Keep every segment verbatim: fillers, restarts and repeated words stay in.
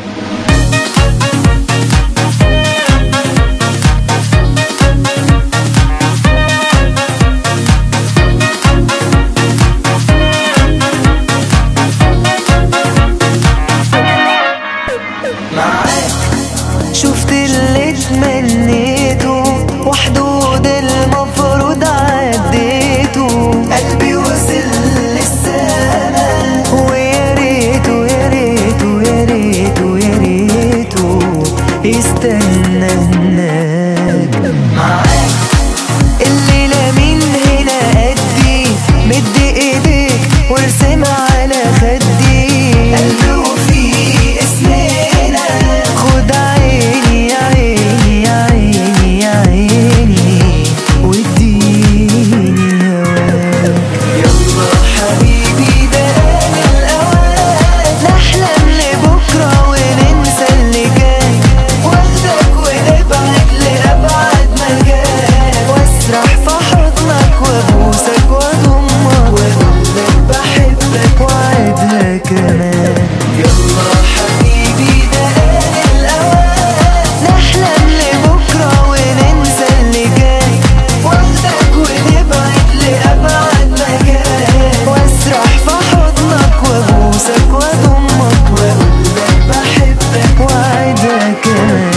شفت اللي تمنيته وحدود المفروض عديته، قلبي وصل للسما ويا ريته يا ريته يا ريته يا ريته يستنى هناك معاك. الليلة من هنا قدي مد ايديك وارسم على خدي، قلبي وفيه اسمنا خد عيني يا عيني يا عيني يا عيني واديني هواك. يلا حبيبي ده آن الأوان نحلم لبكرة وننسى اللي جاي، واخدك ونبعد لأبعد مكان، واسرح في حضنك وابوسك واضمك واقولك بحبك وعدها كمان. يلا حبيبي ده آن الأوان نحلم لبكرة وننسى اللي جاي، واخدك ونبعد لأبعد مكان، واسرح في حضنك وابوسك واضمك واقولك بحبك وعدها كمان.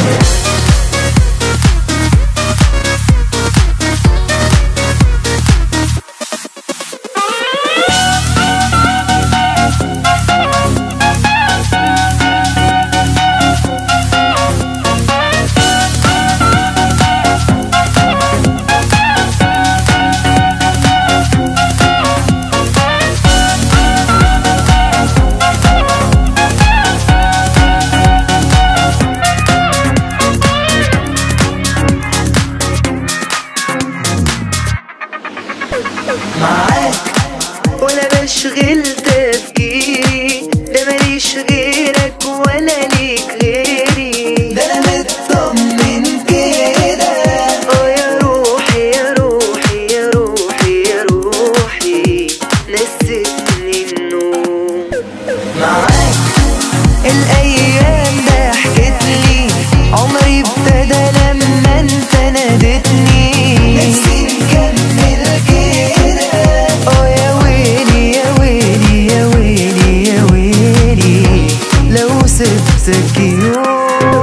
معاك ولا بشغل تفكيري، ده ماليش غيرك ولا ليك غيري، ده انا مطمن كده. اه يا روحي يا روحي يا روحي يا روحي نسيتني النوم معاك. الايام ضحكت لي عمري ابتدى لما انت نادتني، نفسي نكمل كده. اه يا ويلي يا ويلي يا ويلي يا ويلي لو سبتك يوم.